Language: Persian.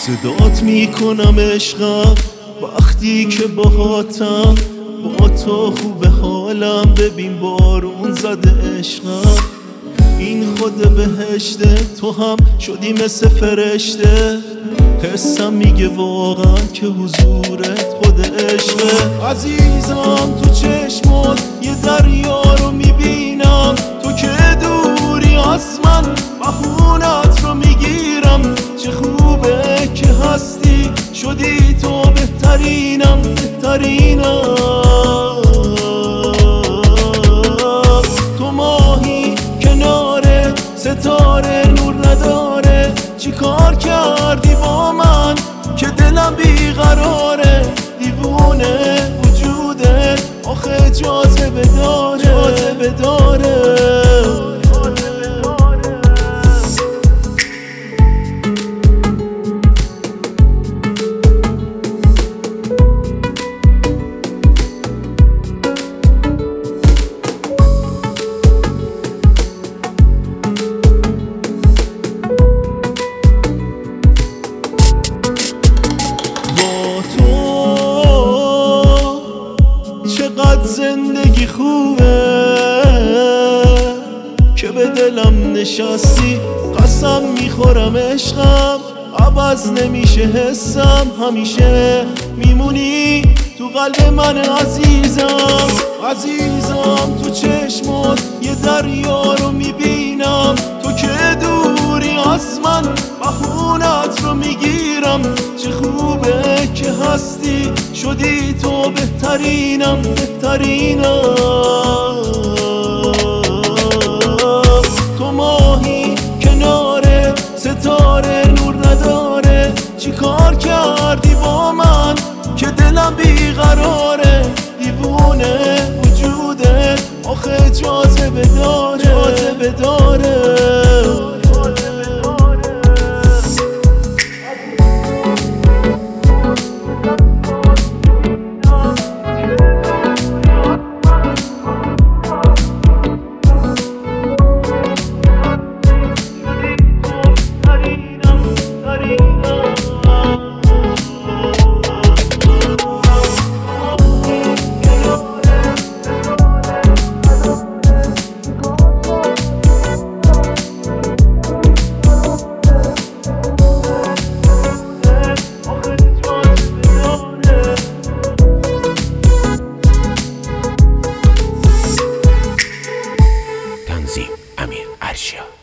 صدات میکنم عشقم وقتی که باهاتم، با تو خوب حالم، ببین بارون زده عشقم. این خود بهشته، تو هم شدی مثل فرشته، حسم میگه واقعا که حضورت خود عشقه. عزیزم تو چشمات یه دریا رو میبینم، تو که دوری از من بهونت رو میگیرم. چه خوبه که هستی، شدی تو بهترینم بهترینم. تو ماهی کنار ستاره نور نداره، چی کار کردی با من که دلم بیقراره؟ دیوونه وجوده آخه جاذبه داره، جاذبه داره. چقدر زندگی خوبه که به دلم نشستی، قسم میخورم عشقم عوض نمیشه حسم، همیشه میمونی تو قلب من عزیزم. عزیزم تو چشمات یه دریا رو میبینم، تو که دوری از من بهونت رو میگیرم. چه خوبه که هستی، شدی تو بهترینم بهترینم. تو ماهی کنار ستاره نور نداره، چی کار کردی با من که دلم بیقراره؟ دیوونه وجوده آخه جاذبه داره، جاذبه داره. امیر ارشیا.